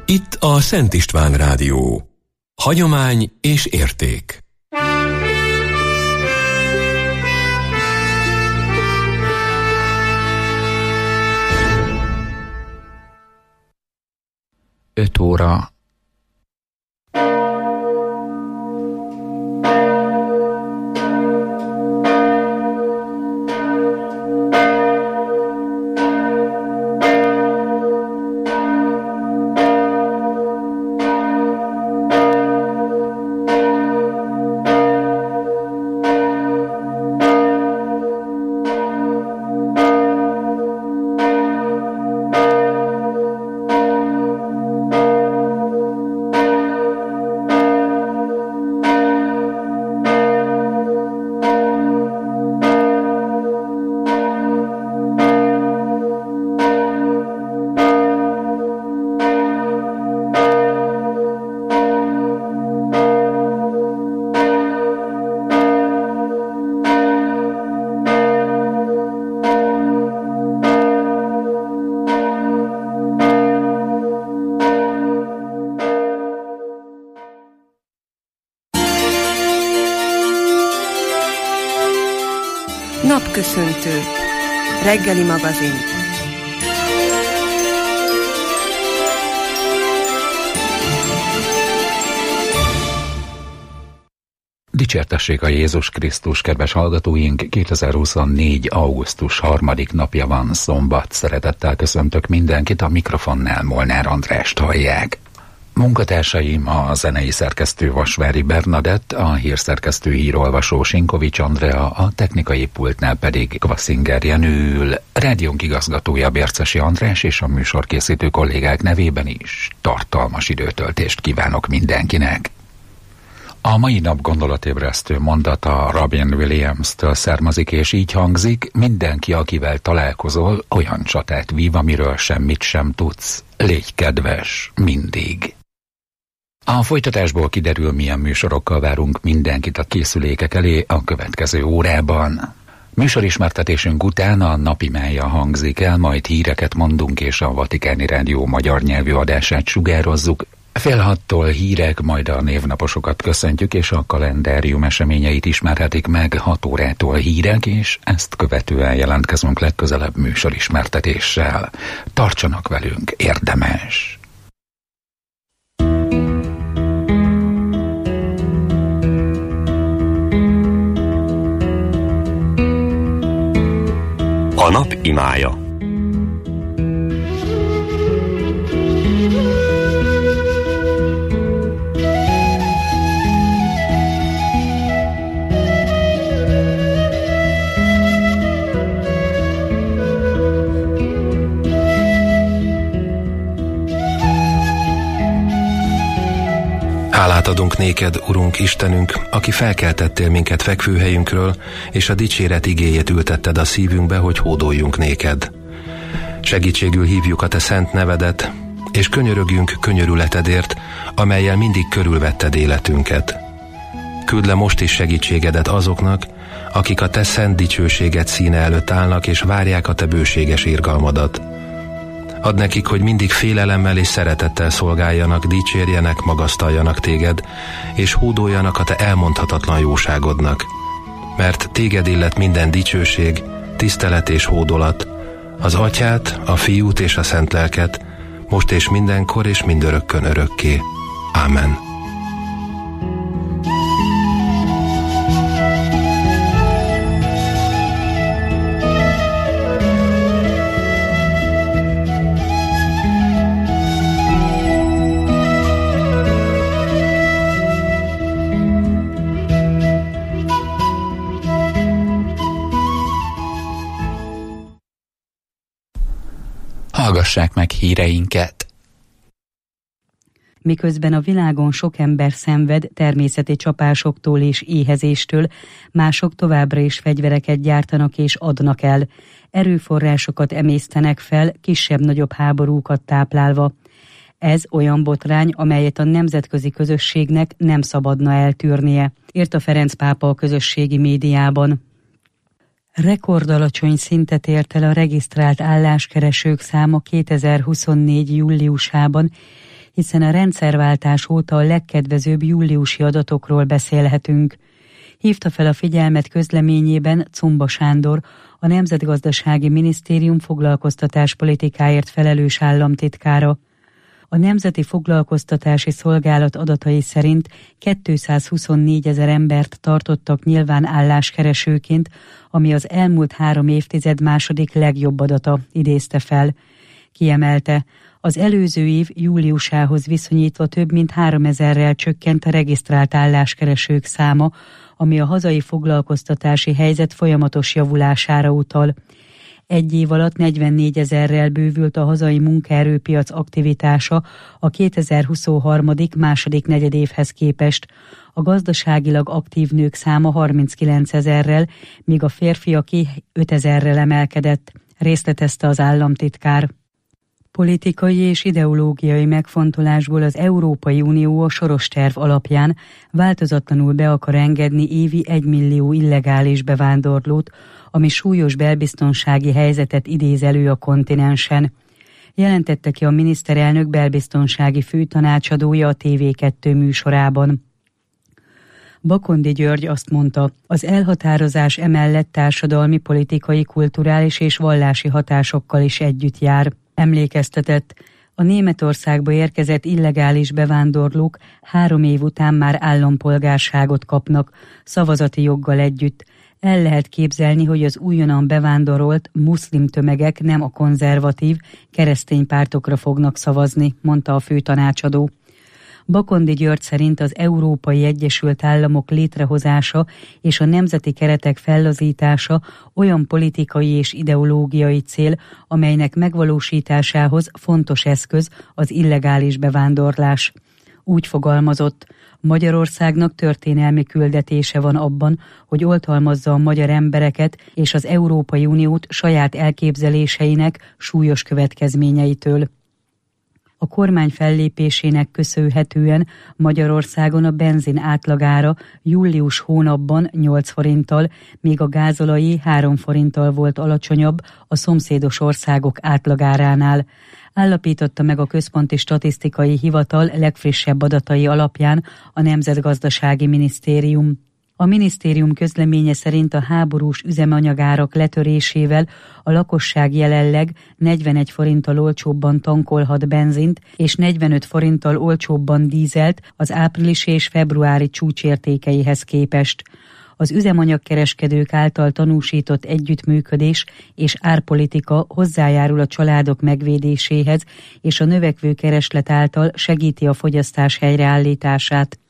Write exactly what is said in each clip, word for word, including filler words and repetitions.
Itt a Szent István Rádió. Hagyomány és érték. Öt óra. Napköszöntő. Reggeli magazin. Dicsértessék a Jézus Krisztus, kedves hallgatóink! kétezer-huszonnégy. augusztus harmadik napja van, szombat. Szeretettel köszöntök mindenkit, a mikrofonnál Molnár Andrást hallják. Munkatársaim a zenei szerkesztő Vasvári Bernadett, a hírszerkesztő hírolvasó Sinkovics Andrea, a technikai pultnál pedig Kvaszinger Jenő ül. Rádiónk igazgatója Bércesi András és a műsorkészítő kollégák nevében is tartalmas időtöltést kívánok mindenkinek. A mai nap gondolatébresztő mondata Robin Williams-től származik, és így hangzik: mindenki, akivel találkozol, olyan csatát vív, amiről semmit sem tudsz. Légy kedves, mindig. A folytatásból kiderül, milyen műsorokkal várunk mindenkit a készülékek elé a következő órában. Műsorismertetésünk után a napi mája hangzik el, majd híreket mondunk és a Vatikáni Rádió magyar nyelvű adását sugározzuk. Fél hattól hírek, majd a névnaposokat köszöntjük, és a kalendárium eseményeit ismerhetik meg. Hat órától hírek, és ezt követően jelentkezünk legközelebb műsorismertetéssel. Tartsanak velünk, érdemes! A nap imája. Hálát adunk néked, Urunk Istenünk, aki felkeltettél minket fekvőhelyünkről, és a dicséret igéjét ültetted a szívünkbe, hogy hódoljunk néked. Segítségül hívjuk a te szent nevedet, és könyörögjünk könyörületedért, amellyel mindig körülvetted életünket. Küld le most is segítségedet azoknak, akik a te szent dicsőséged színe előtt állnak, és várják a te bőséges irgalmadat. Add nekik, hogy mindig félelemmel és szeretettel szolgáljanak, dicsérjenek, magasztaljanak téged, és hódoljanak a te elmondhatatlan jóságodnak. Mert téged illet minden dicsőség, tisztelet és hódolat, az Atyát, a Fiút és a Szent Lelket, most és mindenkor és mindörökkön örökké. Ámen. Hallgassák meg híreinket! Miközben a világon sok ember szenved természeti csapásoktól és éhezéstől, mások továbbra is fegyvereket gyártanak és adnak el. Erőforrásokat emésztenek fel, kisebb-nagyobb háborúkat táplálva. Ez olyan botrány, amelyet a nemzetközi közösségnek nem szabadna eltűrnie, írta Ferenc pápa a közösségi médiában. Rekordalacsony szintet ért el a regisztrált álláskeresők száma kétezer-huszonnégy. júliusában, hiszen a rendszerváltás óta a legkedvezőbb júliusi adatokról beszélhetünk. Hívta fel a figyelmet közleményében Czomba Sándor, a Nemzetgazdasági Minisztérium foglalkoztatáspolitikáért felelős államtitkára. A Nemzeti Foglalkoztatási Szolgálat adatai szerint kétszázhuszonnégy embert tartottak nyilván álláskeresőként, ami az elmúlt három évtized második legjobb adata, idézte fel. Kiemelte, az előző év júliusához viszonyítva több mint háromezerrel csökkent a regisztrált álláskeresők száma, ami a hazai foglalkoztatási helyzet folyamatos javulására utal. Egy év alatt negyvennégyezer bővült a hazai munkaerőpiac aktivitása a kétezer-huszonhárom. második negyedévhez képest. A gazdaságilag aktív nők száma harminckilencezerrel, míg a férfiaké ötezerrel emelkedett, részletezte az államtitkár. Politikai és ideológiai megfontolásból az Európai Unió a soros terv alapján változatlanul be akar engedni évi egymillió illegális bevándorlót, ami súlyos belbiztonsági helyzetet idéz elő a kontinensen. Jelentette ki a miniszterelnök belbiztonsági főtanácsadója a té vé kettő műsorában. Bakondi György azt mondta, az elhatározás emellett társadalmi, politikai, kulturális és vallási hatásokkal is együtt jár. Emlékeztetett, a Németországba érkezett illegális bevándorlók három év után már állampolgárságot kapnak, szavazati joggal együtt. El lehet képzelni, hogy az újonnan bevándorolt muszlim tömegek nem a konzervatív, keresztény pártokra fognak szavazni, mondta a főtanácsadó. Bakondi György szerint az Európai Egyesült Államok létrehozása és a nemzeti keretek fellazítása olyan politikai és ideológiai cél, amelynek megvalósításához fontos eszköz az illegális bevándorlás. Úgy fogalmazott, Magyarországnak történelmi küldetése van abban, hogy oltalmazza a magyar embereket és az Európai Uniót saját elképzeléseinek súlyos következményeitől. A kormány fellépésének köszönhetően Magyarországon a benzin átlagára július hónapban nyolc forinttal, míg a gázolajé három forinttal volt alacsonyabb a szomszédos országok átlagáránál. Állapította meg a Központi Statisztikai Hivatal legfrissebb adatai alapján a Nemzetgazdasági Minisztérium. A minisztérium közleménye szerint a háborús üzemanyagárak letörésével a lakosság jelenleg negyvenegy forinttal olcsóbban tankolhat benzint és negyvenöt forinttal olcsóbban dízelt az áprilisi és februári csúcsértékeihez képest. Az üzemanyagkereskedők által tanúsított együttműködés és árpolitika hozzájárul a családok megvédéséhez, és a növekvő kereslet által segíti a fogyasztás helyreállítását.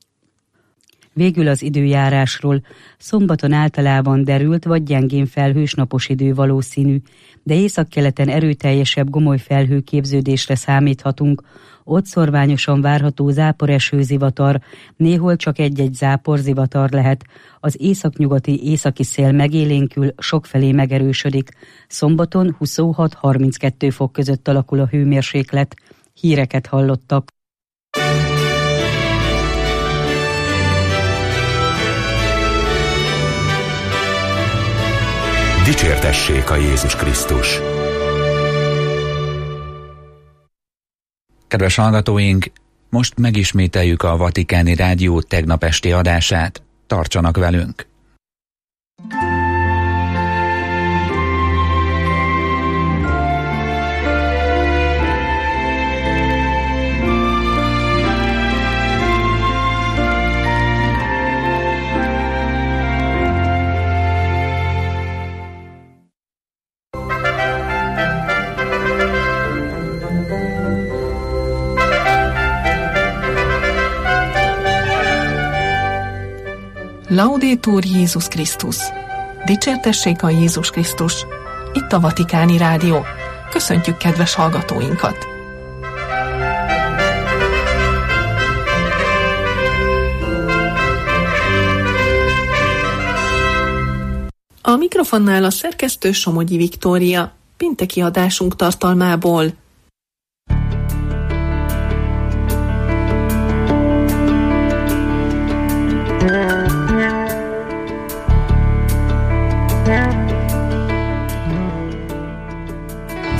Végül az időjárásról. Szombaton általában derült vagy gyengén felhős napos idő valószínű, de északkeleten erőteljesebb gomoly felhőképződésre számíthatunk. Ott szorványosan várható záporeső-zivatar, néhol csak egy-egy zápor-zivatar lehet. Az északnyugati északi szél megélénkül, sokfelé megerősödik. Szombaton huszonhat-harminckettő fok között alakul a hőmérséklet. Híreket hallottak. Dicsértessék a Jézus Krisztus! Kedves hallgatóink, most megismételjük a Vatikáni Rádió tegnap esti adását. Tartsanak velünk! Laudetur Jézus Krisztus! Dicsértessék a Jézus Krisztus! Itt a Vatikáni Rádió. Köszöntjük kedves hallgatóinkat! A mikrofonnál a szerkesztő Somogyi Viktória, pénteki adásunk tartalmából.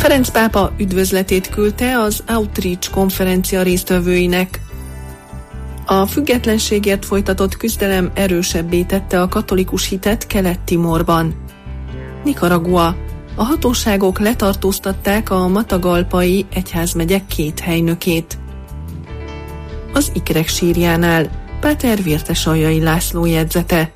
Ferenc pápa üdvözletét küldte az Outreach konferencia résztvevőinek. A függetlenségért folytatott küzdelem erősebbé tette a katolikus hitet Kelet-Timorban. Nicaragua. A hatóságok letartóztatták a Matagalpai egyházmegye két helynökét. Az ikrek sírjánál Páter Vértesaljai László jegyzete.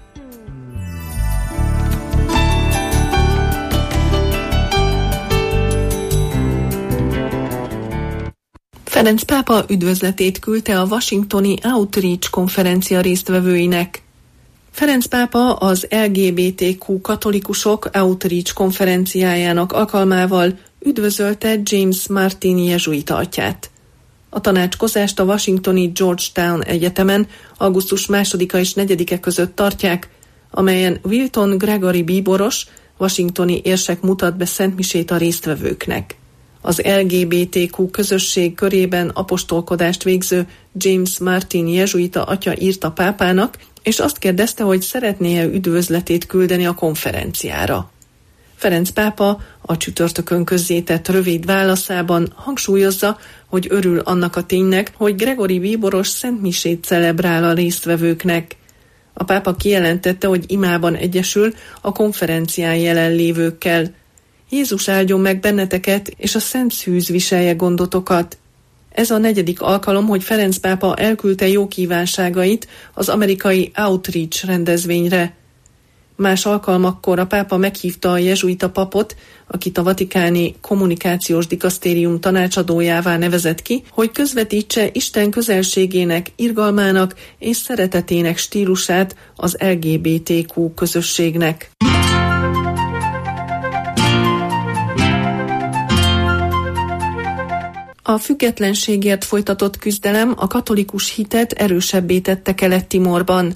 Ferenc pápa üdvözletét küldte a washingtoni Outreach konferencia résztvevőinek. Ferenc pápa az el gé bé té kú katolikusok Outreach konferenciájának alkalmával üdvözölte James Martin jezsuita atyát. A tanácskozást a washingtoni Georgetown Egyetemen augusztus másodika és negyedike között tartják, amelyen Wilton Gregory bíboros, washingtoni érsek mutat be szentmisét a résztvevőknek. Az el gé bé té kú közösség körében apostolkodást végző James Martin jezsuita atya írt a pápának, és azt kérdezte, hogy szeretné-e üdvözletét küldeni a konferenciára. Ferenc pápa a csütörtökön közzétett rövid válaszában hangsúlyozza, hogy örül annak a ténynek, hogy Gregory bíboros szentmisét celebrál a résztvevőknek. A pápa kijelentette, hogy imában egyesül a konferencián jelenlévőkkel. Jézus áldjon meg benneteket, és a Szent Szűz viselje gondotokat. Ez a negyedik alkalom, hogy Ferenc pápa elküldte jó kívánságait az amerikai Outreach rendezvényre. Más alkalmakkor a pápa meghívta a jezsuita papot, akit a vatikáni kommunikációs dikasztérium tanácsadójává nevezett ki, hogy közvetítse Isten közelségének, irgalmának és szeretetének stílusát az el gé bé té kú közösségnek. A függetlenségért folytatott küzdelem a katolikus hitet erősebbé tette Kelet-Timorban.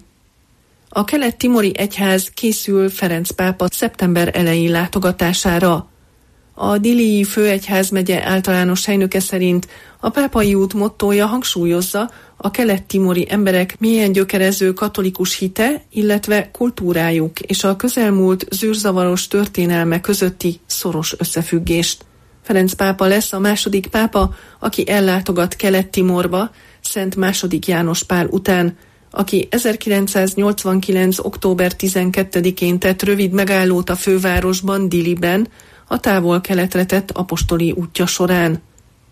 A kelet-timori egyház készül Ferenc pápa szeptember elejé látogatására. A Dilii főegyházmegye általános helynöke szerint a pápai út mottója hangsúlyozza a kelet-timori emberek mélyen gyökerező katolikus hite, illetve kultúrájuk és a közelmúlt zűrzavaros történelme közötti szoros összefüggést. Ferenc pápa lesz a második pápa, aki ellátogat Kelet-Timorba, Szent második János Pál után, aki ezerkilencszáznyolcvankilenc. október tizenkettedikén tett rövid megállót a fővárosban, Diliben, a távol-keletre tett apostoli útja során.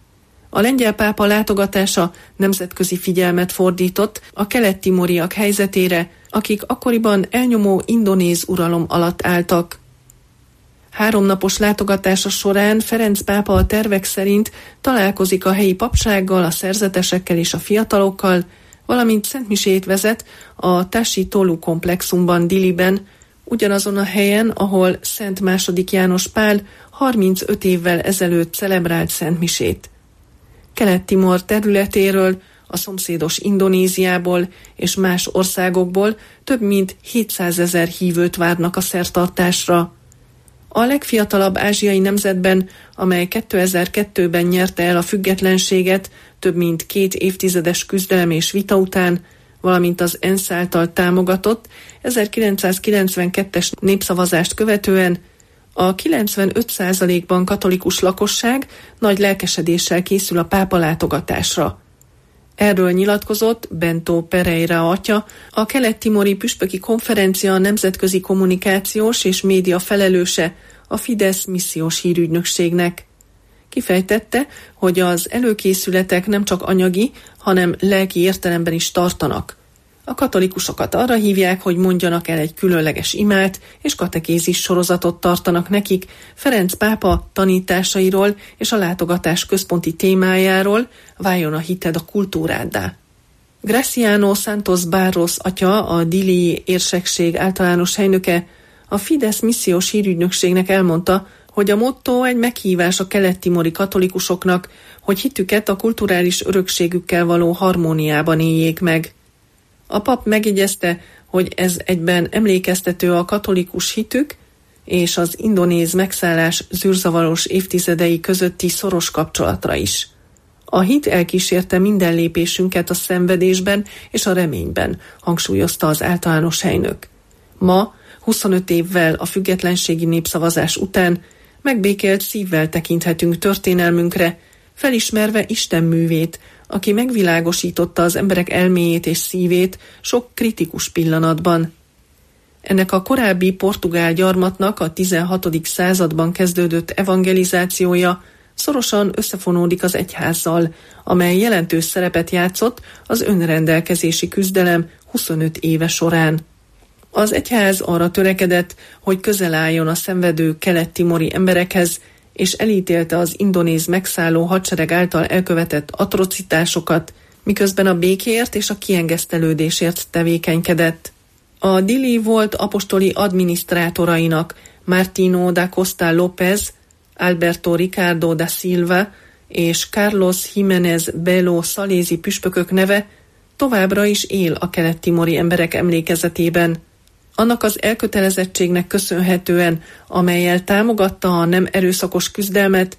A lengyel pápa látogatása nemzetközi figyelmet fordított a kelet-timoriak helyzetére, akik akkoriban elnyomó indonéz uralom alatt álltak. Háromnapos látogatása során Ferenc pápa a tervek szerint találkozik a helyi papsággal, a szerzetesekkel és a fiatalokkal, valamint szentmisét vezet a Tashi Tolu komplexumban, Diliben, ugyanazon a helyen, ahol Szent második János Pál harmincöt évvel ezelőtt celebrált szentmisét. Kelet-Timor területéről, a szomszédos Indonéziából és más országokból több mint hétszázezer hívőt várnak a szertartásra. A legfiatalabb ázsiai nemzetben, amely kétezer-kettőben nyerte el a függetlenséget, több mint két évtizedes küzdelem és vita után, valamint az ENSZ által támogatott ezerkilencszázkilencvenkettes népszavazást követően a kilencvenöt százalékban katolikus lakosság nagy lelkesedéssel készül a pápa látogatásra. Erről nyilatkozott Bento Pereira atya, a kelet-timori püspöki konferencia nemzetközi kommunikációs és média felelőse a Fidesz missziós hírügynökségnek. Kifejtette, hogy az előkészületek nem csak anyagi, hanem lelki értelemben is tartanak. A katolikusokat arra hívják, hogy mondjanak el egy különleges imát, és katekézis sorozatot tartanak nekik Ferenc pápa tanításairól és a látogatás központi témájáról, váljon a hited a kultúráddá. Graciano Santos Barros atya, a Dilii érsekség általános helynöke, a Fidesz missziós hírügynökségnek elmondta, hogy a motto egy meghívás a kelet-timori katolikusoknak, hogy hitüket a kulturális örökségükkel való harmóniában éljék meg. A pap megjegyezte, hogy ez egyben emlékeztető a katolikus hitük és az indonéz megszállás zűrzavaros évtizedei közötti szoros kapcsolatra is. A hit elkísérte minden lépésünket a szenvedésben és a reményben, hangsúlyozta az általános helynök. Ma, huszonöt évvel a függetlenségi népszavazás után megbékélt szívvel tekinthetünk történelmünkre, felismerve Isten művét, aki megvilágosította az emberek elméjét és szívét sok kritikus pillanatban. Ennek a korábbi portugál gyarmatnak a tizenhatodik században kezdődött evangelizációja szorosan összefonódik az egyházzal, amely jelentős szerepet játszott az önrendelkezési küzdelem huszonöt éve során. Az egyház arra törekedett, hogy közel álljon a szenvedő kelet-timori emberekhez, és elítélte az indonéz megszálló hadsereg által elkövetett atrocitásokat, miközben a békéért és a kiengesztelődésért tevékenykedett. A Dili volt apostoli adminisztrátorainak, Martino da Costa López, Alberto Ricardo da Silva és Carlos Jiménez Belo szalézi püspökök neve továbbra is él a kelet-timori emberek emlékezetében. Annak az elkötelezettségnek köszönhetően, amellyel támogatta a nem erőszakos küzdelmet,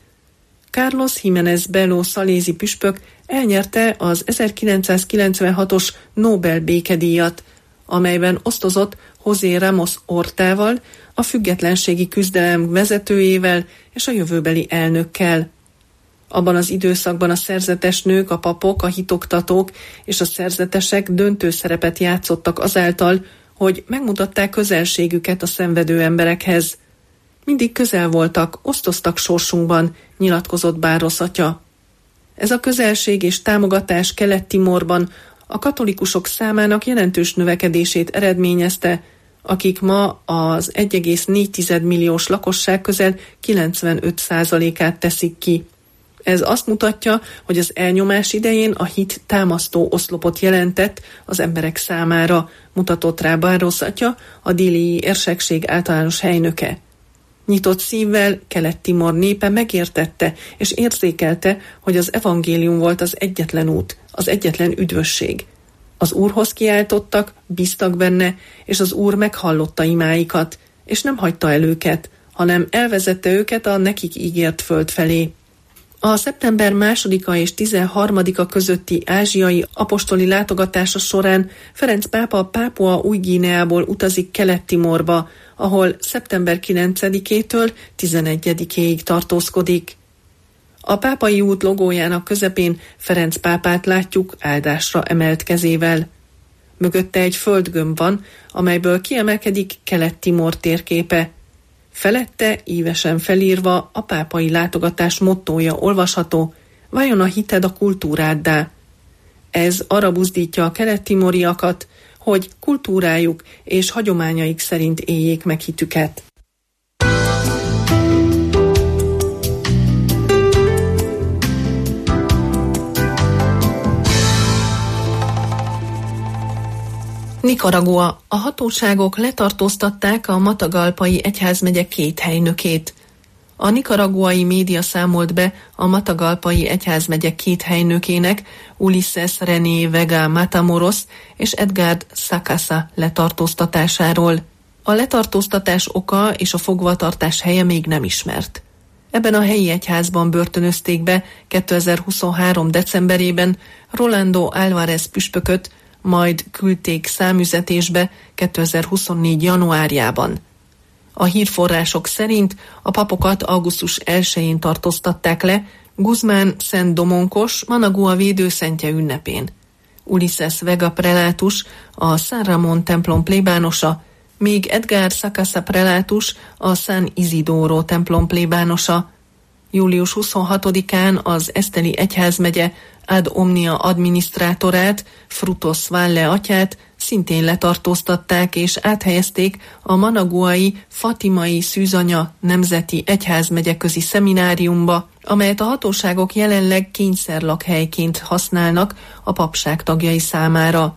Carlos Jiménez Belo szalézi püspök elnyerte az ezerkilencszázkilencvenhatos Nobel békedíjat, amelyben osztozott José Ramos Hortával, a függetlenségi küzdelem vezetőjével és a jövőbeli elnökkel. Abban az időszakban a szerzetes nők, a papok, a hitoktatók és a szerzetesek döntő szerepet játszottak azáltal, hogy megmutatták közelségüket a szenvedő emberekhez. Mindig közel voltak, osztoztak sorsunkban, nyilatkozott Barros atya. Ez a közelség és támogatás Kelet-Timorban a katolikusok számának jelentős növekedését eredményezte, akik ma az egy egész négy milliós lakosság közel kilencvenöt százalékát teszik ki. Ez azt mutatja, hogy az elnyomás idején a hit támasztó oszlopot jelentett az emberek számára, mutatott rá Barros atya, a dílii érsekség általános helynöke. Nyitott szívvel Kelet-Timor népe megértette és érzékelte, hogy az evangélium volt az egyetlen út, az egyetlen üdvösség. Az Úrhoz kiáltottak, bíztak benne, és az Úr meghallotta imáikat, és nem hagyta el őket, hanem elvezette őket a nekik ígért föld felé. A szeptember másodika és tizenharmadika közötti ázsiai apostoli látogatása során Ferenc pápa Pápua Új-Guineából utazik Kelet-Timorba, ahol szeptember kilencedikétől tizenegyedikéig tartózkodik. A pápai út logójának közepén Ferenc pápát látjuk áldásra emelt kezével. Mögötte egy földgömb van, amelyből kiemelkedik Kelet-Timor térképe. Felette ívesen felírva a pápai látogatás mottója olvasható: vajon a hited a kultúráddá? Ez arra buzdítja a kelet-timoriakat, hogy kultúrájuk és hagyományaik szerint éljék meg hitüket. Nikaragua. A hatóságok letartóztatták a Matagalpai egyházmegye két helynökét. A nikaraguai média számolt be a Matagalpai egyházmegye két helynökének, Ulises René Vega Matamoros és Edgard Sacasa letartóztatásáról. A letartóztatás oka és a fogvatartás helye még nem ismert. Ebben a helyi egyházban börtönözték be kétezer-huszonhárom decemberében Rolando Álvarez püspököt, majd küldték számüzetésbe kétezer-huszonnégy januárjában. A hírforrások szerint a papokat augusztus elsején tartóztatták le Guzmán Szent Domonkos Managua védőszentje ünnepén. Ulises Vega prelátus, a San Ramón templom plébánosa, még Edgard Sacasa prelátus, a San Isidoro templom plébánosa. július huszonhatodikán az Esteli egyházmegye Ad Omnia adminisztrátorát, Frutos Valle atyát szintén letartóztatták és áthelyezték a managuai Fatimai Szűzanya Nemzeti Egyházmegyeközi Szemináriumba, amelyet a hatóságok jelenleg kényszerlakhelyként használnak a papság tagjai számára.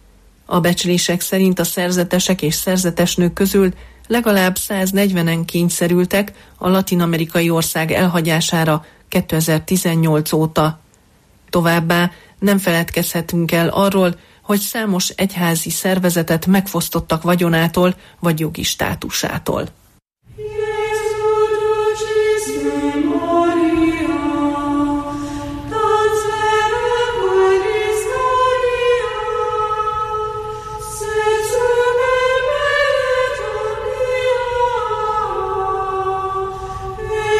A becslések szerint a szerzetesek és szerzetesnők közül legalább száznegyvenen kényszerültek a latin-amerikai ország elhagyására kétezer-tizennyolc óta. Továbbá nem feledkezhetünk el arról, hogy számos egyházi szervezetet megfosztottak vagyonától vagy jogi státusától. Yeah.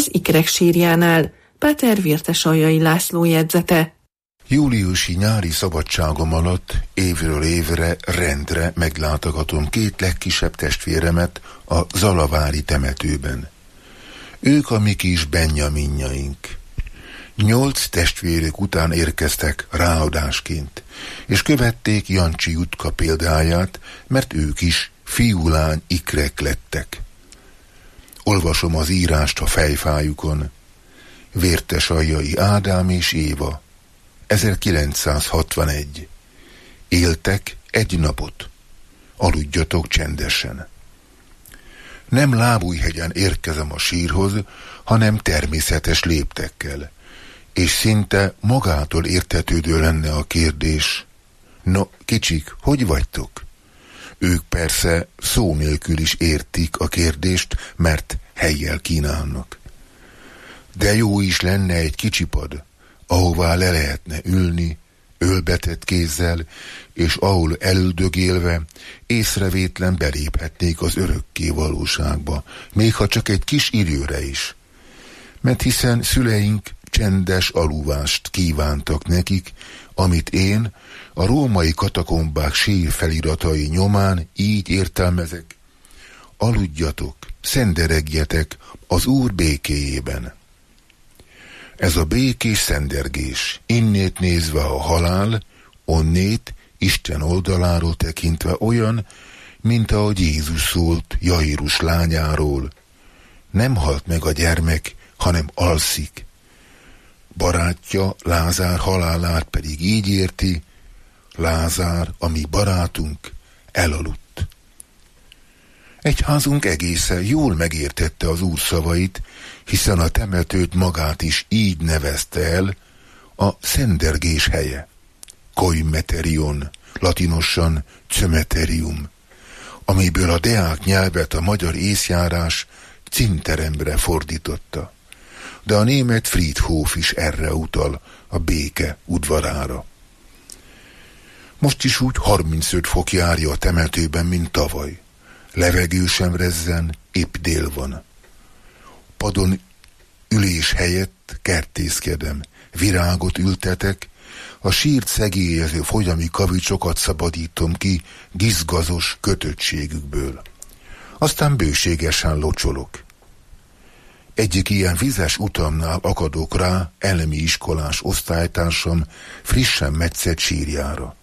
az ikrek sírjánál. Páter Virtesaljai László jegyzete. Júliusi nyári szabadságom alatt évről évre rendre meglátogatom két legkisebb testvéremet a zalavári temetőben. Ők a mi kis Benjaminjaink. Nyolc testvérük után érkeztek ráadásként, és követték Jancsi Jutka példáját, mert ők is fiúlány ikrek lettek. Olvasom az írást a fejfájukon. Vértesaljai Ádám és Éva, ezerkilencszázhatvanegy. Éltek egy napot. Aludjatok csendesen. Nem Lábújhegyen érkezem a sírhoz, hanem természetes léptekkel, és szinte magától értetődő lenne a kérdés: no, kicsik, hogy vagytok? Ők persze szó nélkül is értik a kérdést, mert helyjel kínálnak. De jó is lenne egy kicsi pad, ahová le lehetne ülni, ölbetett kézzel, és ahol elüldögélve észrevétlen beléphetnék az örökké valóságba, még ha csak egy kis időre is. Mert hiszen szüleink csendes alúvást kívántak nekik, amit én a római katakombák sír feliratai nyomán így értelmezek: aludjatok, szenderegjetek az Úr békéjében. Ez a békés szendergés, innét nézve a halál, onnét Isten oldaláról tekintve olyan, mint ahogy Jézus szólt Jairus lányáról: nem halt meg a gyermek, hanem alszik. Barátja Lázár halálát pedig így érti: Lázár, a mi barátunk, elaludt. Egyházunk egészen jól megértette az Úr szavait, hiszen a temetőt magát is így nevezte el: a szendergés helye. Koimeterion, latinosan cemeterium, amiből a deák nyelvet a magyar észjárás cinteremre fordította. De a német Friedhof is erre utal, a béke udvarára. Most is úgy harmincöt fok járja a temetőben, mint tavaly. Levegő sem rezzen, épp dél van. Padon ülés helyett kertészkedem, virágot ültetek, a sírt szegélyező folyami kavicsokat szabadítom ki gizgazos kötöttségükből. Aztán bőségesen locsolok. Egyik ilyen vizes utamnál akadok rá elemi iskolás osztálytársam frissen metszett sírjára.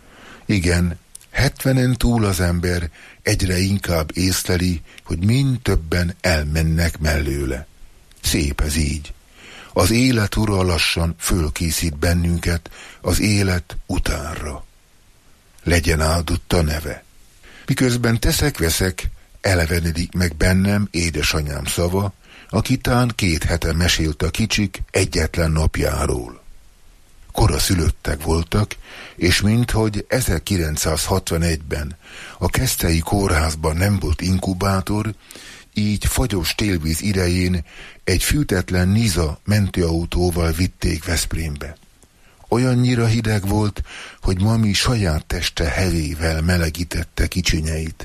Igen, hetvenen túl az ember egyre inkább észleli, hogy mind többen elmennek mellőle. Szép ez így. Az élet ura lassan fölkészít bennünket az élet utánra. Legyen áldott a neve. Miközben teszek-veszek, elevenedik meg bennem édesanyám szava, akitán két hete mesélt a kicsik egyetlen napjáról. Koraszülöttek voltak, és minthogy ezerkilencszázhatvanegyben a Keszthelyi kórházban nem volt inkubátor, így fagyos télvíz idején egy fűtetlen Niza mentőautóval vitték Veszprémbe. Olyannyira hideg volt, hogy mami saját teste hevével melegítette kicsinyeit.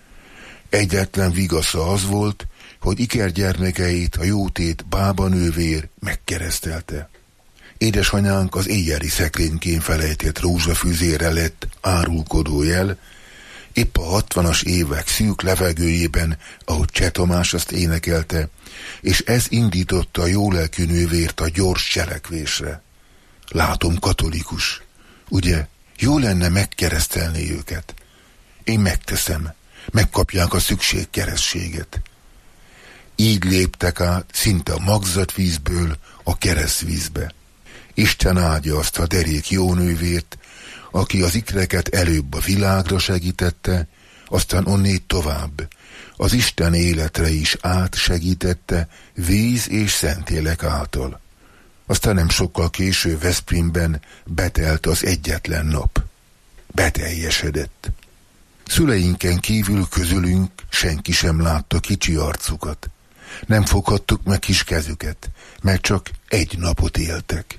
Egyetlen vigasza az volt, hogy ikergyermekeit a jótét bábanővér megkeresztelte. Édesanyánk az éjjeli szekrénykén felejtett rózsafűzére lett árulkodó jel, épp a hatvanas évek szűk levegőjében, ahogy Cseh Tamás azt énekelte, és ez indította a jólelkű nővért a gyors cselekvésre. Látom, katolikus. Ugye, jó lenne megkeresztelni őket. Én megteszem, megkapják a szükségkeresztséget. Így léptek át szinte a magzatvízből a keresztvízbe. Isten áldja azt a derék jónővért, aki az ikreket előbb a világra segítette, aztán onnét tovább az Isten életre is átsegítette víz és szentélek által. Aztán nem sokkal később Veszprémben betelt az egyetlen nap. Beteljesedett. Szüleinken kívül közülünk senki sem látta kicsi arcukat. Nem foghattuk meg kis kezüket, mert csak egy napot éltek.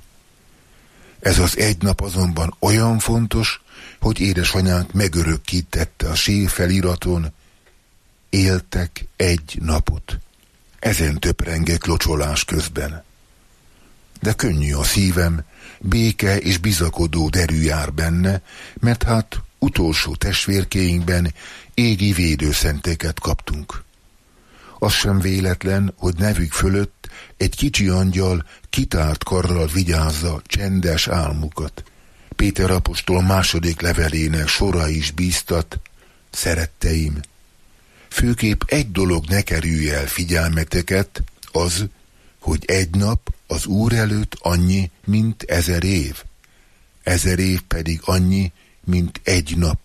Ez az egy nap azonban olyan fontos, hogy édesanyánk megörökítette a sír feliraton: éltek egy napot. ezen töprengek locsolás közben. De könnyű a szívem, béke és bizakodó derű jár benne, mert hát utolsó testvérkéinkben égi védőszenteket kaptunk. Az sem véletlen, hogy nevük fölött egy kicsi angyal kitárt karral vigyázza csendes álmukat. Péter apostol második levelének sora is bíztat: szeretteim, főképp egy dolog ne kerülj el figyelmeteket, az, hogy egy nap az Úr előtt annyi, mint ezer év, ezer év pedig annyi, mint egy nap.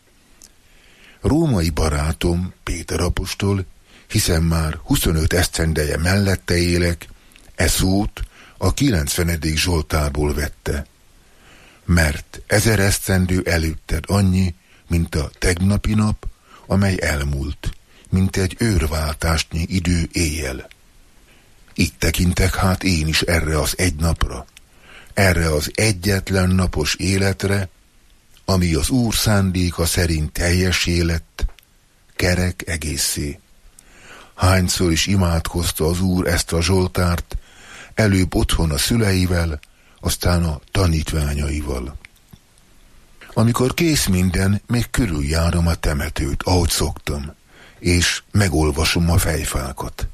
Római barátom, Péter apostol, hiszen már huszonöt esztendeje mellette élek, e szót a kilencvenedik Zsoltárból vette. Mert ezer esztendő előtted annyi, mint a tegnapi nap, amely elmúlt, mint egy őrváltásnyi idő éjjel. Itt tekintek hát én is erre az egy napra, erre az egyetlen napos életre, ami az Úr szándéka szerint teljessé lett, kerek egészé. Hányszor is imádkozta az Úr ezt a Zsoltárt, előbb otthon a szüleivel, aztán a tanítványaival. Amikor kész minden, még körüljárom a temetőt, ahogy szoktam, és megolvasom a fejfákat.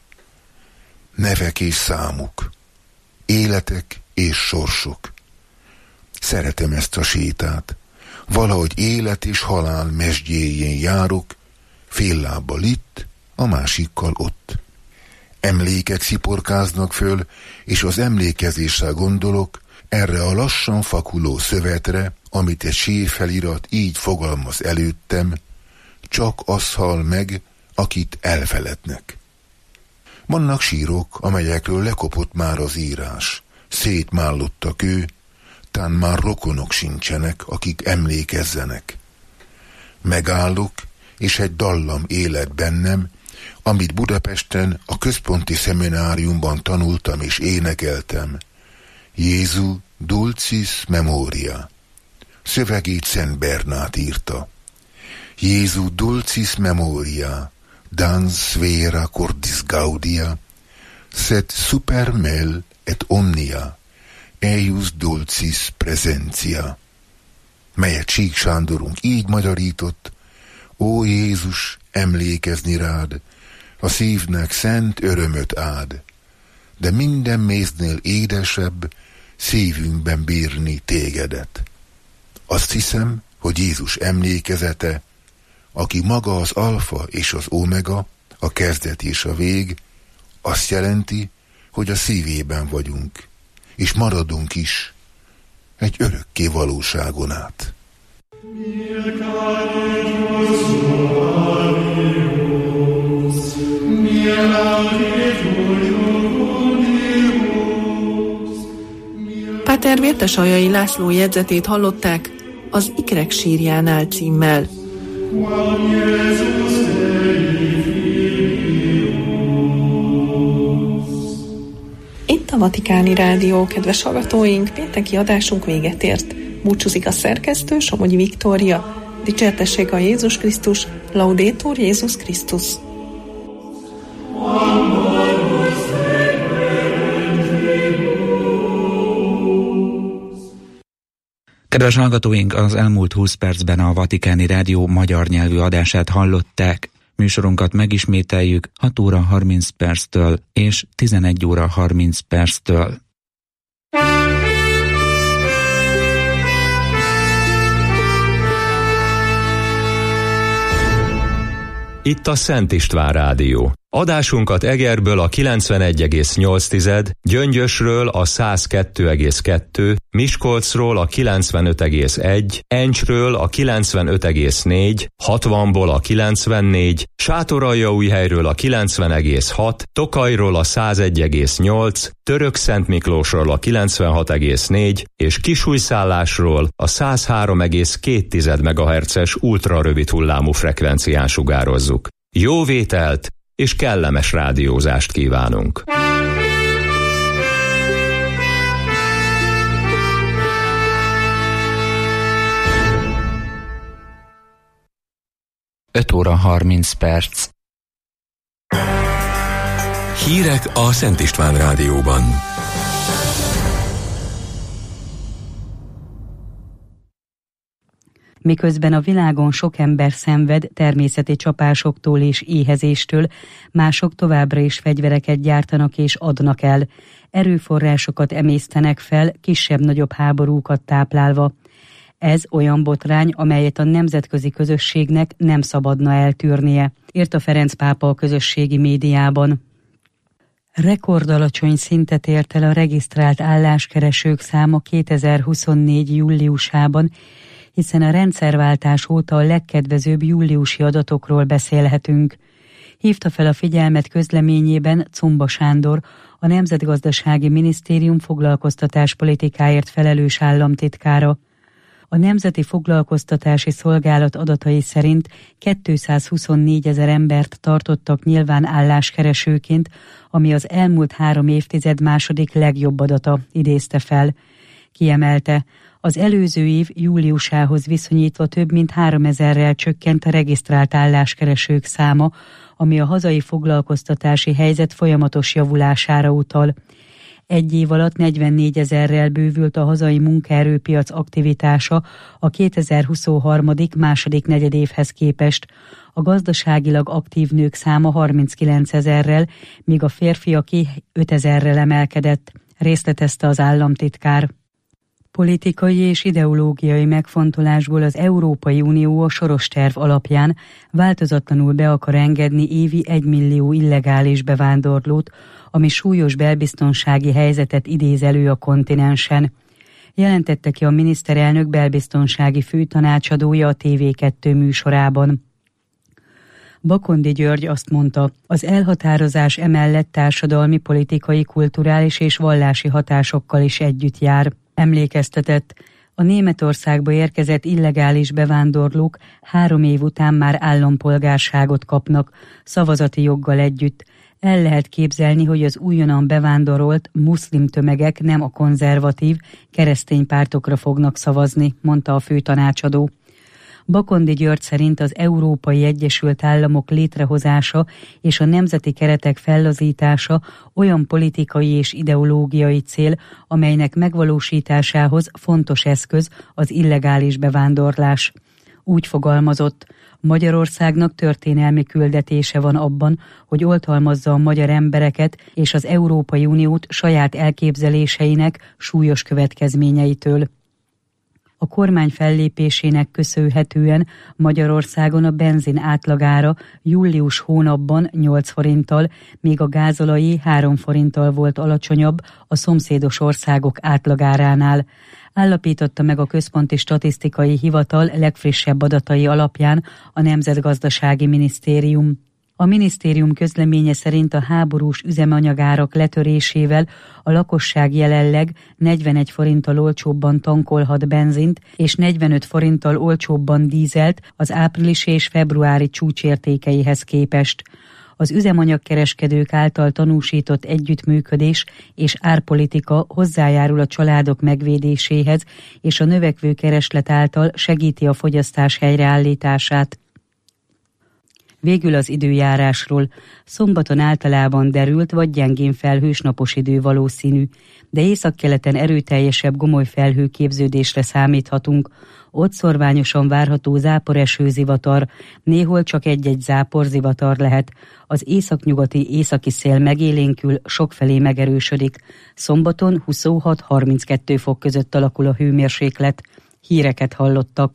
Nevek és számuk, életek és sorsok. Szeretem ezt a sétát. Valahogy élet és halál mesdjéjén járok, fél lábbal itt, a másikkal ott. Emlékek sziporkáznak föl, és az emlékezéssel gondolok erre a lassan fakuló szövetre, amit egy séfelirat így fogalmaz előttem: csak az hal meg, akit elfelednek. Vannak sírok, amelyekről lekopott már az írás, szétmállott a kő, tán már rokonok sincsenek, akik emlékezzenek. Megállok, és egy dallam élet bennem, amit Budapesten a központi szemináriumban tanultam és énekeltem. Jézu dulcis memoria. Szövegét Szent Bernát írta. Jézu dulcis memoria, dans vera cordis gaudia, sed super mel et omnia, eius dulcis presentia. Melyet Csík Sándorunk így magyarított: ó Jézus, emlékezni rád, a szívnek szent örömöt ád, de minden méznél édesebb szívünkben bírni tégedet. Azt hiszem, hogy Jézus emlékezete, aki maga az alfa és az omega, a kezdet és a vég, azt jelenti, hogy a szívében vagyunk, és maradunk is egy örökké valóságon át. Páter Vértesaljai László jegyzetét hallották az Ikrek sírjánál címmel. Itt a Vatikáni Rádió, kedves hallgatóink, pénteki adásunk véget ért. Búcsúzik a szerkesztő, Somogyi Viktória. Dicsértessék a Jézus Krisztus, Laudetur Jézus Krisztus. Kedves hallgatóink, az elmúlt húsz percben a Vatikáni Rádió magyar nyelvű adását hallották. Műsorunkat megismételjük hat óra harminc perctől és tizenegy óra harminc perctől. Itt a Szent István Rádió. Adásunkat Egerből a kilencvenegy egész nyolc, Gyöngyösről a száz kettő egész kettő, Miskolcról a kilencvenöt egész egy, Encsről a kilencvenöt egész négy, hatvanból a kilencvennégy, Sátoraljaújhelyről a kilencven egész hat, Tokajról a száz egy egész nyolc, Törökszentmiklósról a kilencvenhat egész négy és Kisújszállásról a száz három egész két megahertzes ultrarövid hullámú frekvencián sugározzuk. Jó vételt és kellemes rádiózást kívánunk! öt óra harminc perc. Hírek a Szent István Rádióban. Miközben a világon sok ember szenved természeti csapásoktól és éhezéstől, mások továbbra is fegyvereket gyártanak és adnak el. Erőforrásokat emésztenek fel, kisebb-nagyobb háborúkat táplálva. Ez olyan botrány, amelyet a nemzetközi közösségnek nem szabadna eltűrnie, írta Ferenc pápa a közösségi médiában. Rekordalacsony szintet ért el a regisztrált álláskeresők száma kétezer-huszonnégy júliusában, hiszen a rendszerváltás óta a legkedvezőbb júliusi adatokról beszélhetünk. Hívta fel a figyelmet közleményében Czomba Sándor, a Nemzetgazdasági Minisztérium foglalkoztatáspolitikáért felelős államtitkára. A Nemzeti Foglalkoztatási Szolgálat adatai szerint kétszázhuszonnégy ezer embert tartottak nyilván álláskeresőként, ami az elmúlt három évtized második legjobb adata, idézte fel. Kiemelte, az előző év júliusához viszonyítva több mint háromezerrel csökkent a regisztrált álláskeresők száma, ami a hazai foglalkoztatási helyzet folyamatos javulására utal. Egy év alatt negyvennégyezer bővült a hazai munkaerőpiac aktivitása a kétezer-huszonhárom második negyedévhez képest. A gazdaságilag aktív nők száma harminckilencezerrel, míg a férfiaké ötezerrel emelkedett, részletezte az államtitkár. Politikai és ideológiai megfontolásból az Európai Unió a soros terv alapján változatlanul be akar engedni évi egymillió illegális bevándorlót, ami súlyos belbiztonsági helyzetet idéz elő a kontinensen. Jelentette ki a miniszterelnök belbiztonsági főtanácsadója a té vé kettő műsorában. Bakondi György azt mondta, az elhatározás emellett társadalmi, politikai, kulturális és vallási hatásokkal is együtt jár. Emlékeztetett, a Németországba érkezett illegális bevándorlók három év után már állampolgárságot kapnak, szavazati joggal együtt. El lehet képzelni, hogy az újonnan bevándorolt muszlim tömegek nem a konzervatív, keresztény pártokra fognak szavazni, mondta a főtanácsadó. Bakondi György szerint az Európai Egyesült Államok létrehozása és a nemzeti keretek fellazítása olyan politikai és ideológiai cél, amelynek megvalósításához fontos eszköz az illegális bevándorlás. Úgy fogalmazott, Magyarországnak történelmi küldetése van abban, hogy oltalmazza a magyar embereket és az Európai Uniót saját elképzeléseinek súlyos következményeitől. A kormány fellépésének köszönhetően Magyarországon a benzin átlagára július hónapban nyolc forinttal, míg a gázolajé három forinttal volt alacsonyabb a szomszédos országok átlagáránál. Állapította meg a Központi Statisztikai Hivatal legfrissebb adatai alapján a Nemzetgazdasági Minisztérium. A minisztérium közleménye szerint a háborús üzemanyagárak letörésével a lakosság jelenleg negyvenegy forinttal olcsóbban tankolhat benzint, és negyvenöt forinttal olcsóbban dízelt az áprilisi és februári csúcsértékeihez képest. Az üzemanyagkereskedők által tanúsított együttműködés és árpolitika hozzájárul a családok megvédéséhez, és a növekvő kereslet által segíti a fogyasztás helyreállítását. Végül az időjárásról. Szombaton általában derült vagy gyengén felhős napos idő valószínű, de északkeleten erőteljesebb gomoly felhőképződésre számíthatunk. Ott szorványosan várható záporeső-zivatar, néhol csak egy-egy zápor-zivatar lehet. Az északnyugati északi szél megélénkül, sokfelé megerősödik. Szombaton huszonhat-harminckettő fok között alakul a hőmérséklet. Híreket hallottak.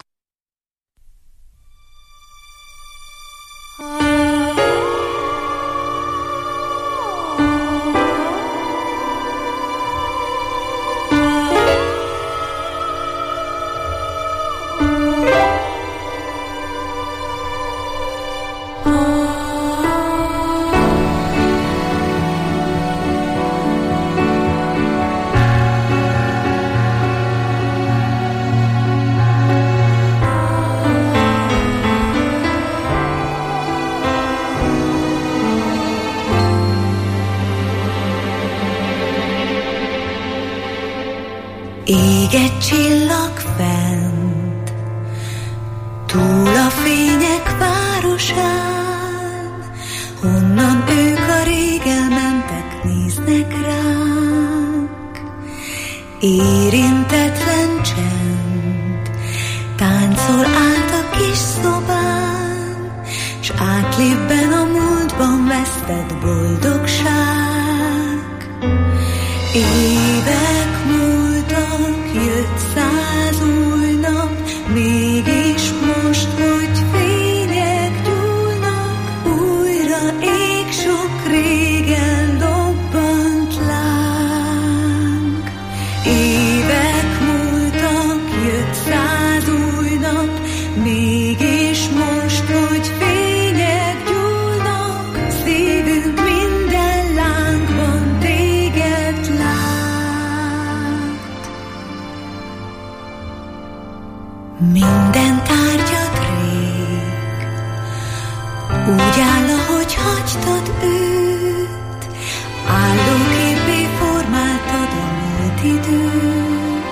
Ég egy csillag fent, túl a fények városán, honnan ők a rég elment érintetlen csend, táncol át a kis szobán, s átlépben a múltban vesztett boldogság. Évek múltak, jött száz új nap, mégis most, hogy fények gyúlnak, újra ég sok régen lobbant láng. Évek múltak, jött száz új nap, mégis most, hogy fények gyúlnak, szívünk minden lángban téged lát. Minden tárgyat rég úgy áll, ahogy hagytad őt, állóképé formáltad a múlt időt.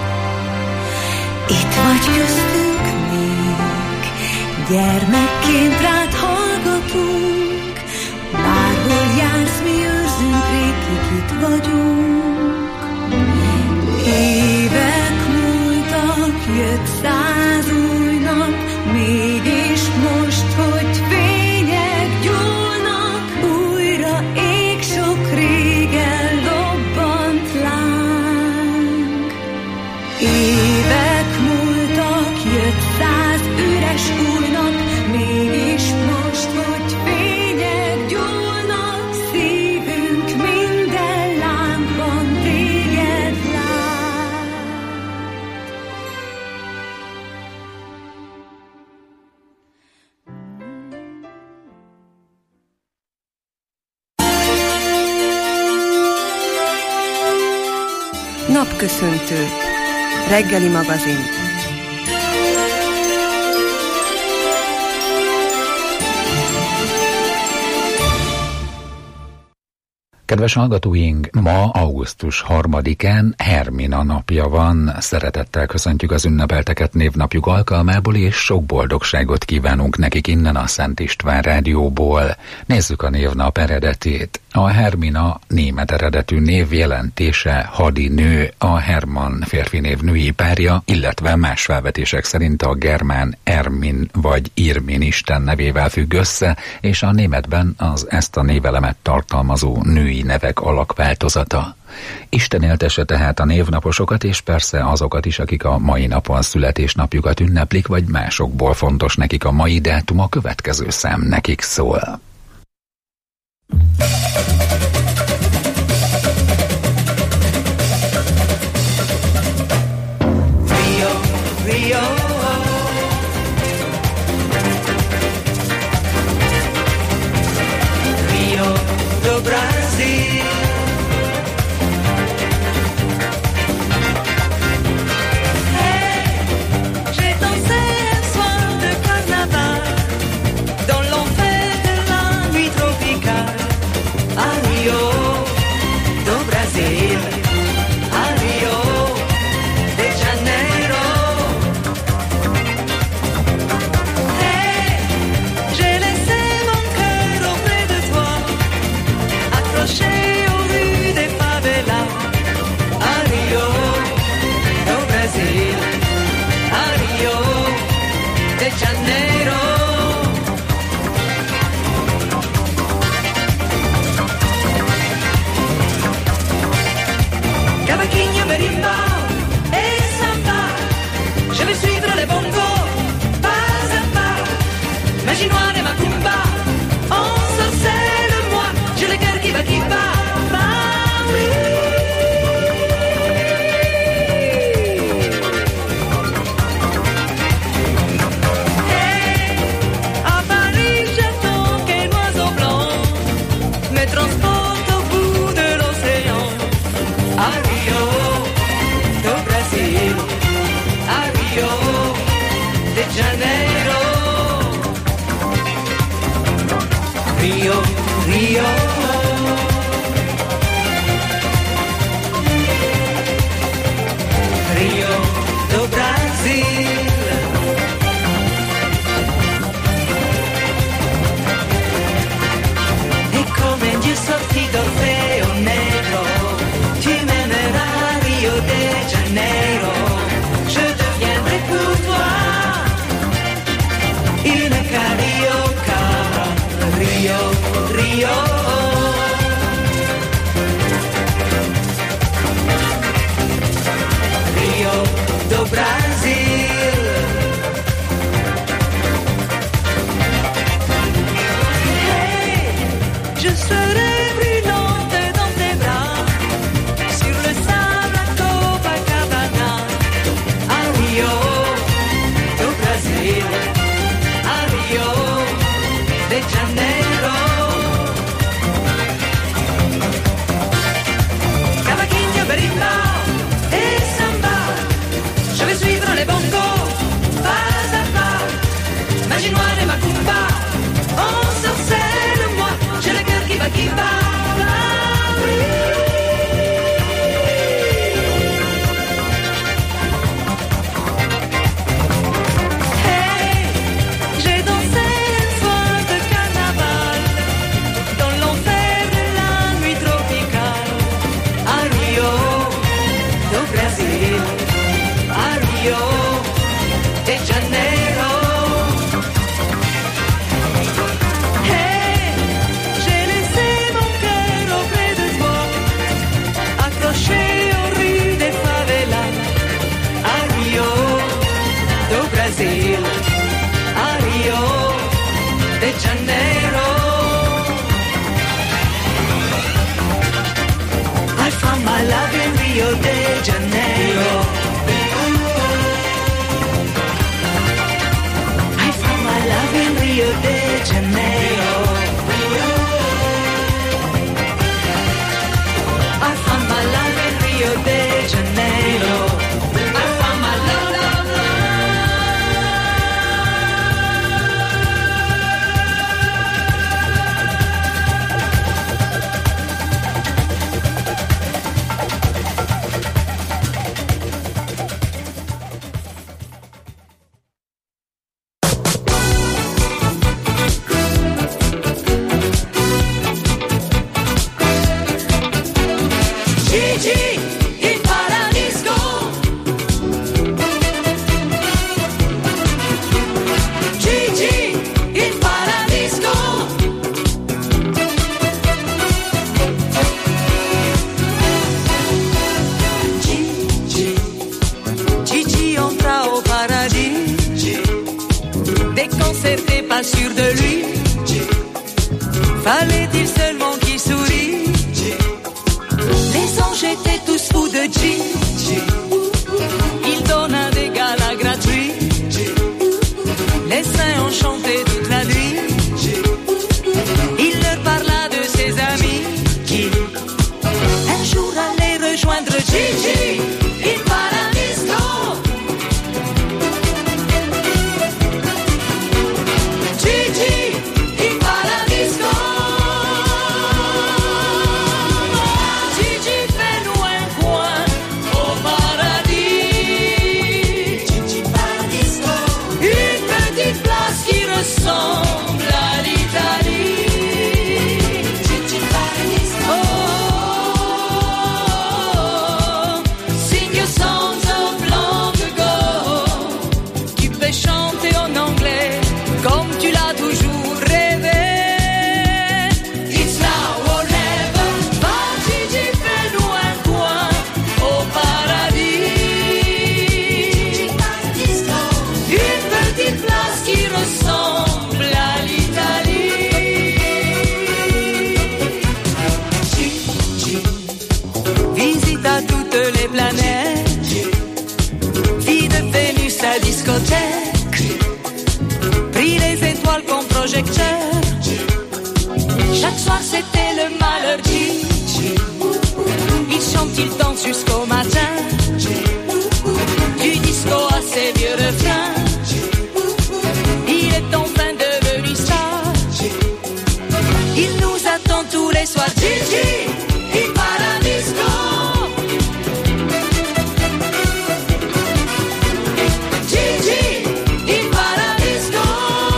Itt vagy köztünk még, gyermekként rád hallgatunk, bárhol jársz, mi őrzünk rég, kik itt vagyunk. Évek múltak, jött száz új nap, mégis most, hogy fények gyúlnak, újra ég sok régen lobbant láng. Évek múltak, jött száz üres új nap, mégis most, hogy fények gyúlnak, szívünk minden lángban téged lát. Napköszöntő. Reggeli magazin. Kedves hallgatóink, ma augusztus harmadikán Hermina napja van. Szeretettel köszöntjük az ünnepelteket névnapjuk alkalmából, és sok boldogságot kívánunk nekik innen a Szent István Rádióból. Nézzük a névnap eredetét. A Hermina német eredetű név jelentése hadinő, a Hermann férfi név női párja, illetve más felvetések szerint a germán Ermin vagy Irmin isten nevével függ össze, és a németben az ezt a névelemet tartalmazó női nevek alakváltozata. Isten éltesse tehát a névnaposokat, és persze azokat is, akik a mai napon születésnapjukat ünneplik, vagy másokból fontos nekik a mai dátum, a következő szám nekik szól. Rio, Rio, Rio do Brasil. Hey, j'ai dansé un soir de carnaval dans l'enfer de la nuit tropicale. A Rio do Brasil, a Rio de Janeiro. Hey, j'ai laissé mon cœur auprès de toi, accroché aux rues des favelas. A Rio do Brasil, a Rio de Janeiro. Cavaquinho, marimba et samba, je vais suivre les bongos, pas à pas. Magie noire et macumba, ensorcelle-moi, j'ai le cœur qui va, qui va, Paris. Hey, à Paris j'attends qu'un oiseau blanc me transporte au bout de l'océan. A Rio do Brasil, a Rio de Janeiro. Rio, Rio. Rio do Brasil. E come Dio sortito feo negro, tu m'aimeras Rio de Rio, Rio do Brasil. Hey, je serai brûlante dans tes bras, sur le sable à Copacabana, à Rio do Brasil, à Rio de Janeiro. Cavaquinho, berimbau et samba, je vais suivre les bongos, pas à pas, Maginoire et Macumba, on sorcelle, moi, j'ai le cœur qui va, qui va, ah oui. Hey, j'ai dansé une soir de carnaval, dans l'enfer de la nuit tropicale, à Rio do Brasil, à Rio de Janeiro. Hey, j'ai laissé mon cœur auprès de toi, accroché aux rues des favelas, à Rio do Brasil, à Rio de Janeiro. I found my love in Rio de Janeiro. I found my love in Rio de Janeiro. I found my love in Rio de Janeiro. I found my love, love, love. Gigi in Paradisco. Gigi in Paradisco. Gigi, Gigi entra au paradis. Déconcerté, pas sûr de lui. Fallait-il seulement qu'il sourie? Les anges étaient tous fous de Gigi. Il donna des galas gratuits. Les saints ont chanté toute la nuit. Il leur parla de ses amis qui un jour allaient rejoindre Gigi in Paradisco. Gigi in Paradisco. Gigi, fais-nous un coin au paradis. Gigi Paradisco. Une petite place qui ressemble à l'Italie. Gigi Paradisco. Oh, sing your songs of long ago. Tu peux chanter en anglais comme tu l'as toujours rêvé. It's now or never. Va Gigi, fais-nous un coin au paradis. Gigi Paradisco. Une petite place qui ressemble à l'Italie. Gigi visita toutes les planètes. Vie de Vénus à discothèque. Pris les étoiles comme projecteur. Chaque soir c'était le malheur Gigi. Il chante, il danse jusqu'au matin. Du disco à ses vieux refrains. Il est enfin devenu star. Il nous attend tous les soirs. Gigi in Paradisco. Gigi in Paradisco.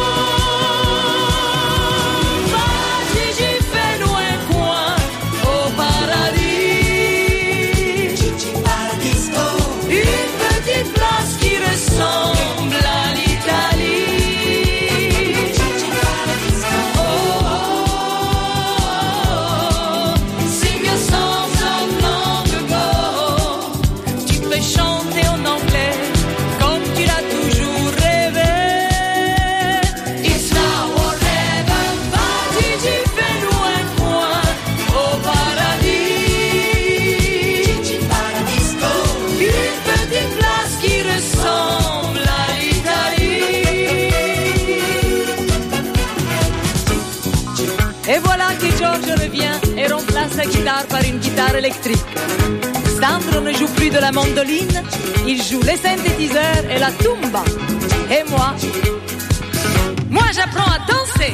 Va Gigi, fais-nous un coin au paradis. Gigi Paradisco. Une petite place qui ressemble à l'Italie. Gigi Paradisco. Oh, oh, oh. Et voilà que George revient et remplace la guitare par une guitare électrique. Sandro ne joue plus de la mandoline, il joue les synthétiseurs et la tumba. Et moi, moi j'apprends à danser.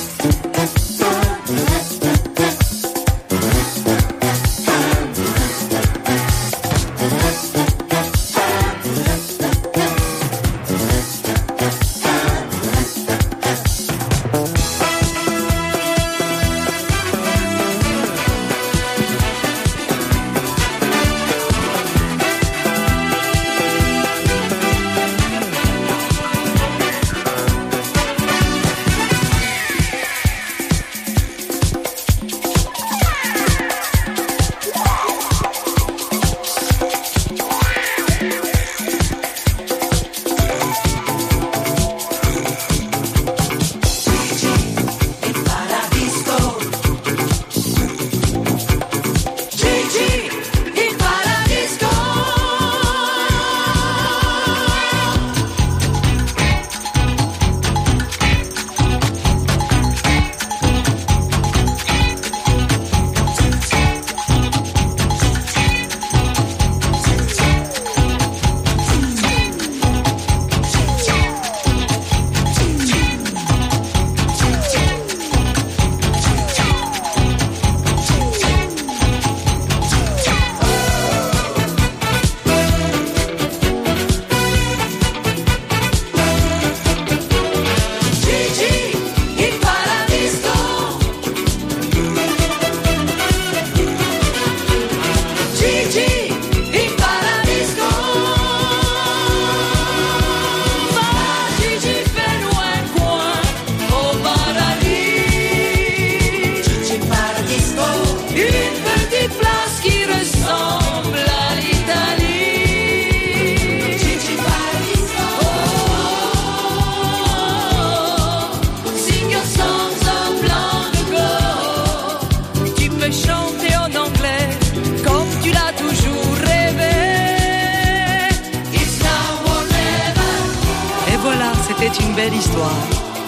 C'est une belle histoire,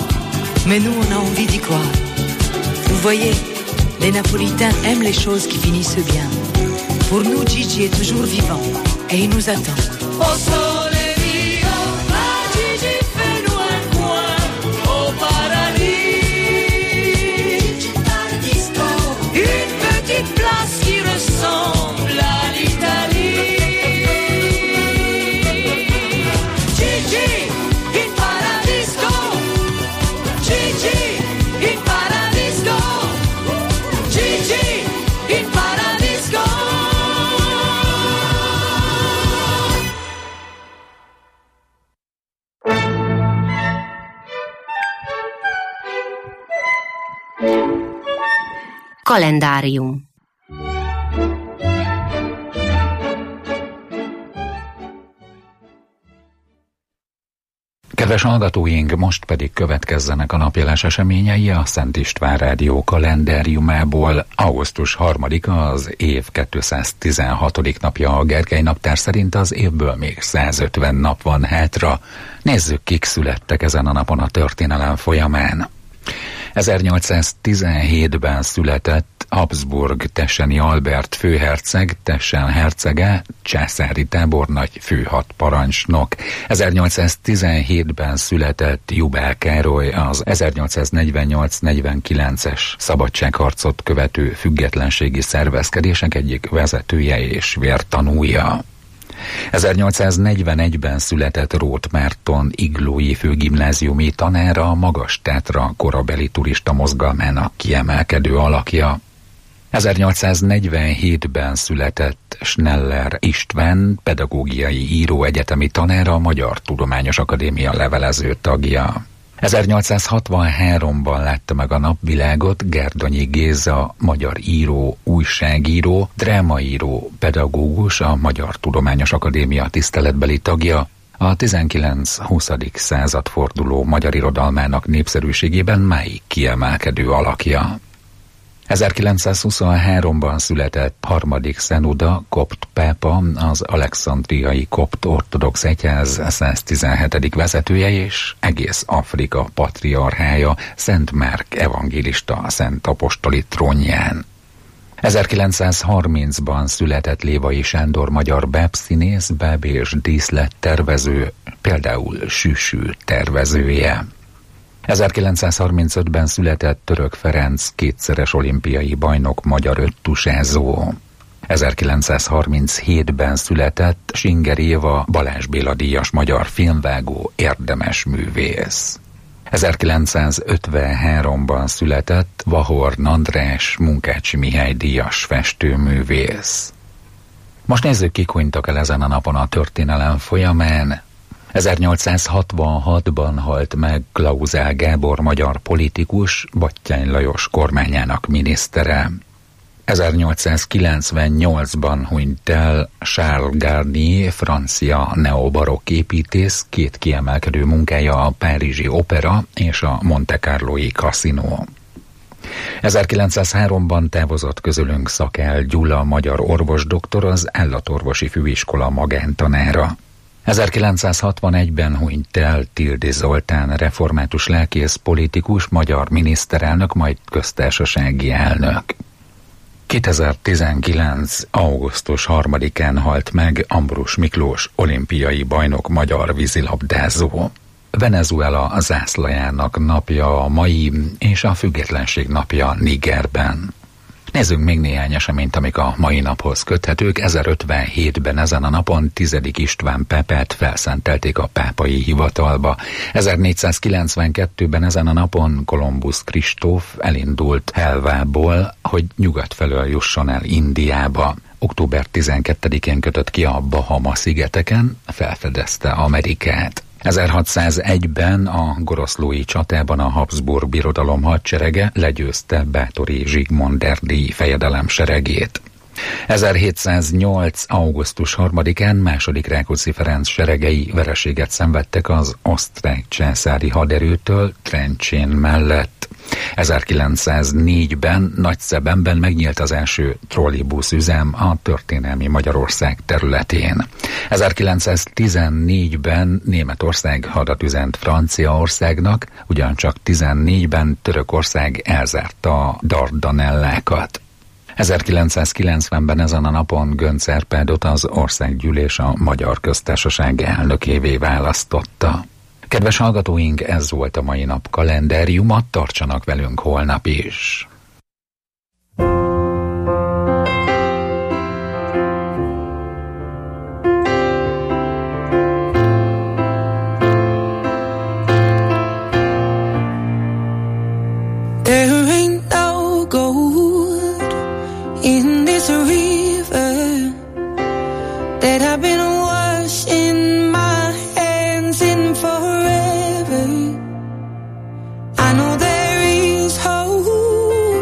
mais nous on a envie d'y croire. Vous voyez, les Napolitains aiment les choses qui finissent bien. Pour nous, Gigi est toujours vivant et il nous attend. Au sole mio, ma Gigi fais-nous un coin au paradis. Gigi Paradisco, une petite place qui ressemble à l'Italie. Gigi, in paradisco. Gigi, in paradisco. Gigi, in paradisco. Kalendárium. Kedves hallgatóink, most pedig következzenek a napjeles eseményei a Szent István Rádió kalendáriumából. augusztus harmadika az év kétszáztizenhatodik napja a Gergely naptár szerint, az évből még százötven nap van hátra. Nézzük, kik születtek ezen a napon a történelem folyamán. ezernyolcszáztizenhétben született Habsburg Tesseni Albert főherceg, Tessen hercege, császári tábornagy, főhadparancsnok. ezernyolcszáztizenhétben született Jubel Károly, az ezernyolcszáznegyvennyolc negyvenkilences szabadságharcot követő függetlenségi szervezkedések egyik vezetője és vértanúja. ezernyolcszáznegyvenegyben született Róth Márton iglói főgimnáziumi tanára, a Magas-Tátra korabeli turista mozgalmának kiemelkedő alakja. ezernyolcszáznegyvenhétben született Schneller István, pedagógiai író, egyetemi tanára, a Magyar Tudományos Akadémia levelező tagja. ezernyolcszázhatvanháromban látta meg a napvilágot Gárdonyi Géza, magyar író, újságíró, drámaíró, pedagógus, a Magyar Tudományos Akadémia tiszteletbeli tagja, a tizenkilenc-huszadik századforduló magyar irodalmának népszerűségében máig kiemelkedő alakja. ezerkilencszázhuszonháromban született harmadik Szenuda kopt pápa, az alexandriai kopt ortodox egyház száztizenhetedik vezetője és egész Afrika patriarchája, Szent Márk evangélista szent apostoli trónján. ezerkilencszázharmincban született Lévai Sándor magyar bábszínész, báb és díszlettervező, például Süsű tervezője. ezerkilencszázharmincötben született Török Ferenc, kétszeres olimpiai bajnok, magyar öttusázó. ezerkilencszázharminchétben született Singer Éva, Balázs Béla díjas magyar filmvágó, érdemes művész. ezerkilencszázötvenháromban született Vahorn András, Munkácsi Mihály díjas festőművész. Most nézzük, kik hunytak el ezen a napon a történelem folyamán. ezernyolcszázhatvanhatban halt meg Klauzál Gábor magyar politikus, Batthyány Lajos kormányának minisztere. ezernyolcszázkilencvennyolcban hunyt el Charles Garnier, francia neobarokk építész, két kiemelkedő munkája a Párizsi Opera és a Monte Carloi Casino. ezerkilencszázháromban távozott közülünk Szakál Gyula, magyar orvosdoktor, az állatorvosi főiskola magántanára. ezerkilencszázhatvanegyben hunyt el Tildy Zoltán, református lelkész, politikus, magyar miniszterelnök, majd köztársasági elnök. kétezer-tizenkilenc. augusztus harmadikán halt meg Ambrus Miklós, olimpiai bajnok, magyar vízilabdázó. Venezuela zászlajának napja a mai, és a függetlenség napja Nigerben. Nézzünk még néhány eseményt, amik a mai naphoz köthetők. ezerötvenhétben ezen a napon tizedik István pápát felszentelték a pápai hivatalba. ezernégyszázkilencvenkettőben ezen a napon Kolumbusz Kristóf elindult Helvából, hogy nyugat felől jusson el Indiába. október tizenkettedikén kötött ki a Bahama-szigeteken, felfedezte Amerikát. ezerhatszázegyben a Goroszlói csatában a Habsburg birodalom hadserege legyőzte Báthori Zsigmond erdélyi fejedelem seregét. ezerhétszáznyolc. augusztus harmadikán második Rákóczi Ferenc seregei vereséget szenvedtek az osztrák császári haderőtől Trencsén mellett. ezerkilencszáznégyben Nagyszebenben megnyílt az első trollibuszüzem a történelmi Magyarország területén. ezerkilencszáztizennégyben Németország hadat üzent Franciaországnak, ugyancsak tizennégyben Törökország elzárta a Dardanellákat. ezerkilencszázkilencvenben ezen a napon Göncz Árpádot az Országgyűlés a Magyar Köztársaság elnökévé választotta. Kedves hallgatóink, ez volt a mai nap kalendáriuma, tartsanak velünk holnap is! There ain't no gold in this river that I've been washing my hands in forever. I know there is hope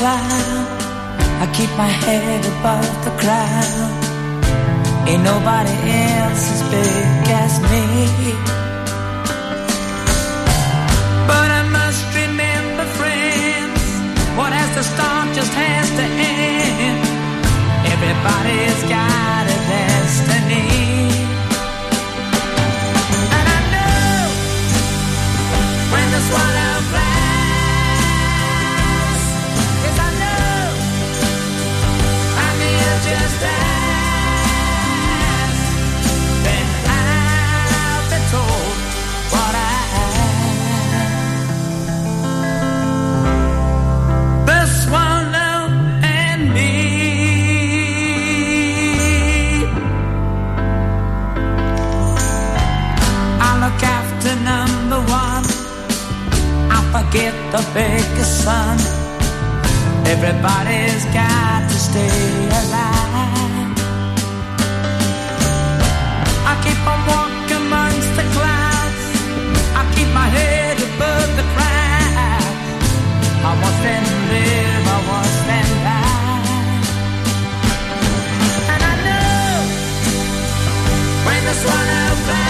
cloud. I keep my head above the crowd. Ain't nobody else as big as me. But I must remember, friends, what has to start just has to end. Everybody's got a destiny. And I know when the swallow flies, yes I know I'm here just as then I'll be told what I am. The swallow and me. I look after number one. I forget the biggest son. Everybody's got to stay alive. I keep on walking amongst the clouds. I keep my head above the crowd. I watch them live, I watch them die. And I know when the swallow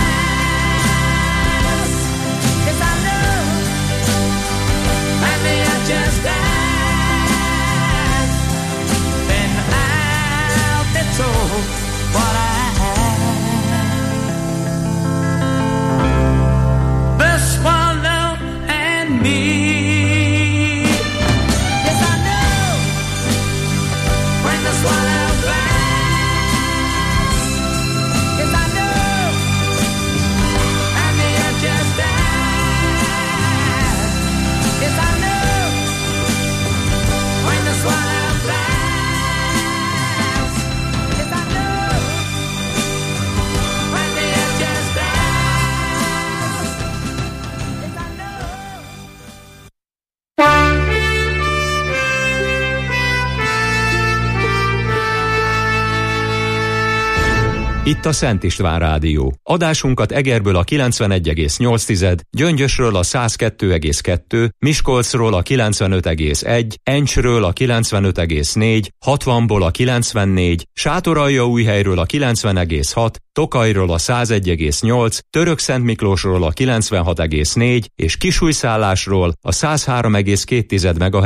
flies, yes I know, and they are just as then I'll be told what I am. The swallow and me. Yes, I know when the swallow flies. Yes, I know, and they are just as. Yes, I know when the swallow flies. Yes, I know when they are just as. Yes, I know. Itt a Szent István Rádió. Adásunkat Egerből a kilencvenegy egész nyolc, Gyöngyösről a száz kettő egész kettő, Miskolcról a kilencvenöt egész egy, Encsről a kilencvenöt egész négy, hatvanból a kilencvennégy, Sátoraljaújhelyről a kilencven egész hat, Tokajról a száz egy egész nyolc, Törökszentmiklósról a kilencvenhat egész négy és Kisújszállásról a száz három egész két MHz